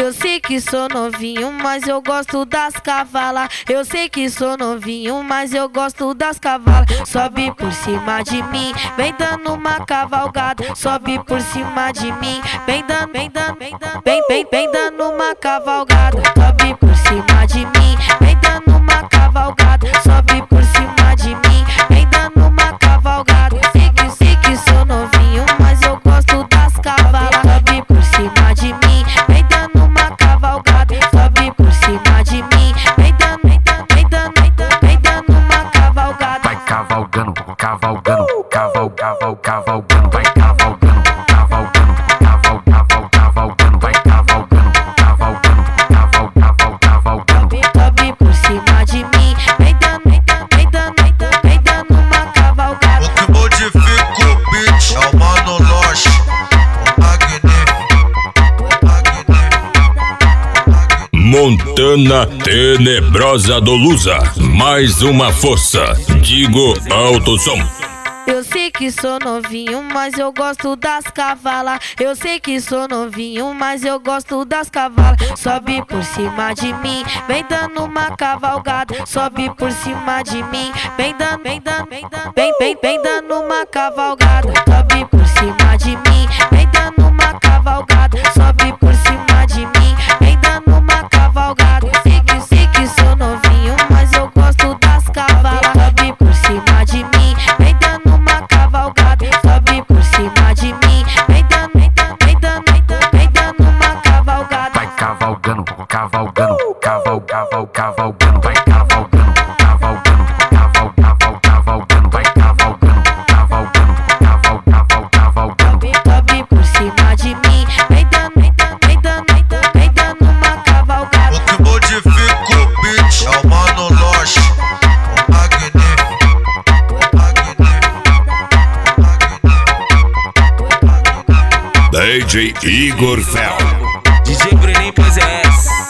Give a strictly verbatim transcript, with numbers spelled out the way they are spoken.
Eu sei que sou novinho, mas eu gosto das cavalas. Eu sei que sou novinho, mas eu gosto das cavalas. Sobe por cima de mim, vem dando uma cavalgada. Sobe por cima de mim, vem dando, vem dando, vem dando, vem, vem, vem dando uma cavalgada. Sobe por cima de mim, vem dando uma cavalgada. Sobe por cima de mim, vem dando uma cavalgada. Sei que, sei que sou novinho, mas eu gosto das cavalas. Sobe por cima de mim, vem dando uma cavalgada. Sobe por cima de mim, vem dando, vem dando, vem dando, vem dando, vem dando uma cavalgada. Vai cavalgando, cavalgando, caval, caval, cavalgando, vai cavalgando, cavalgando, caval, caval, cavalgando, vai cavalgando, cavalgando, caval, caval, cavalgando. Sobe por cima de mim, vem dando, vem dando, vem dando, vem dando, vem dando uma cavalgada. O que modifica o beat é o Mano Loche, o magnífico, o magnífico. Montana Tenebrosa do Lusa, mais uma força, digo alto som. Eu sei que sou novinho, mas eu gosto das cavalas. Eu sei que sou novinho, mas eu gosto das cavalas. Sobe por cima de mim, vem dando uma cavalgada. Sobe por cima de mim, vem dando, vem dando, vem dando, vem, vem, vem dando uma cavalgada. Sobe por cima de mim, vem dando uma cavalgada. Sobe por cima de mim, vem dando uma cavalgada. Sei que, sei que sou novinho, mas eu gosto das cavalas. Sobe por cima de mim, vem dando uma cavalgada. Sobe por cima de mim, vem dando, vem dando, vem dando, vem dando, vem dando uma cavalgada. Vai cavalgando, cavalgando, caval, caval, cavalgando, vai cavalgando, cavalgando, caval, caval, cavalgando, vai cavalgando, cavalgando, caval, caval, cavalgando. Sobe por cima de mim, vem dando, vem dando, vem dando, vem dando, vem dando uma cavalgada. O que modifica o beat é o Mano Loche, o magnífico, o magnífico, o magnífico. D J Igor Fel. D J Bruninho, pois é essa.